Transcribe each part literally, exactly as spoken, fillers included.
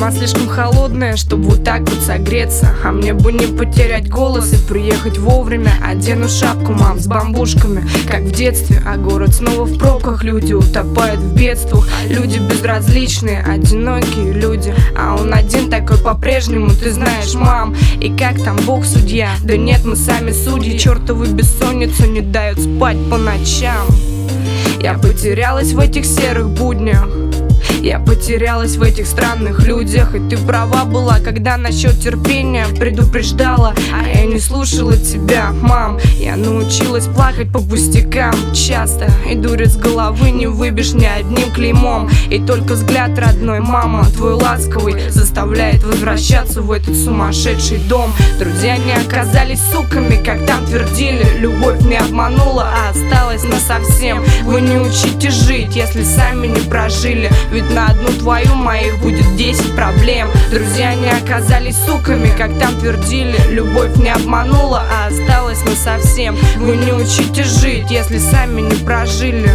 Зима слишком холодная, чтобы вот так вот согреться. А мне бы не потерять голос и приехать вовремя. Одену шапку, мам, с бамбушками, как в детстве. А город снова в пробках, люди утопают в бедствах. Люди безразличные, одинокие люди. А он один такой по-прежнему, ты знаешь, мам. И как там Бог судья? Да нет, мы сами судьи. Чертовы бессонницу не дают спать по ночам. Я потерялась в этих серых буднях, я потерялась в этих странных людях. И ты права была, когда насчет терпения предупреждала, а я не слушала тебя, мам. Я научилась плакать по пустякам часто, и дури с головы не выбьешь ни одним клеймом. И только взгляд родной, мама, твой ласковый, заставляет возвращаться в этот сумасшедший дом. Друзья не оказались суками, как там твердили. Любовь не обманула, а осталась насовсем. Вы не учите жить, если сами не прожили. Ведь на одну твою моих будет десять проблем. Друзья не оказались суками, как там твердили. Любовь не обманула, а осталась насовсем. Вы не учите жить, если сами не прожили.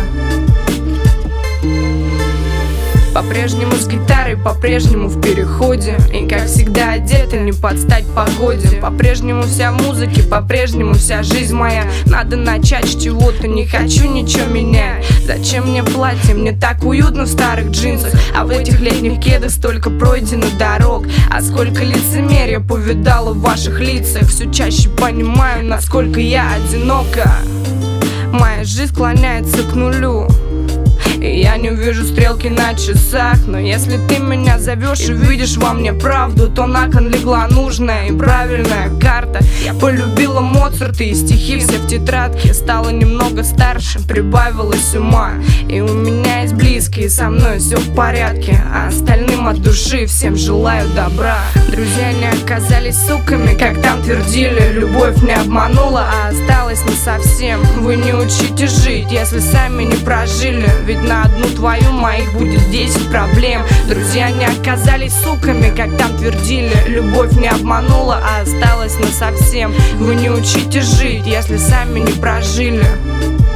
По-прежнему с гитарой, по-прежнему в переходе. И как всегда одета не под стать погоде. По-прежнему вся в музыке, по-прежнему вся жизнь моя. Надо начать с чего-то, не хочу ничего менять. Зачем мне платье, мне так уютно в старых джинсах. А в этих летних кедах столько пройдено дорог. А сколько лицемерия повидала в ваших лицах. Все чаще понимаю, насколько я одинока. Моя жизнь склоняется к нулю, и я не вижу стрелки на часах. Но если ты меня зовешь и видишь во мне правду, то на кон легла нужная и правильная карта. Я полюбила Моцарта и стихи все в тетрадке. Стала немного старше, прибавилась ума. И у меня есть близкие, со мной все в порядке. А остальным от души всем желаю добра. Друзья не оказались суками, как там твердили. Любовь не обманула, а осталась насовсем. Вы не учите жить, если сами не прожили. Ведь на одну твою моих будет десять проблем. Друзья не оказались суками, как там твердили. Любовь не обманула, а осталась насовсем. Вы не учите жить, если сами не прожили.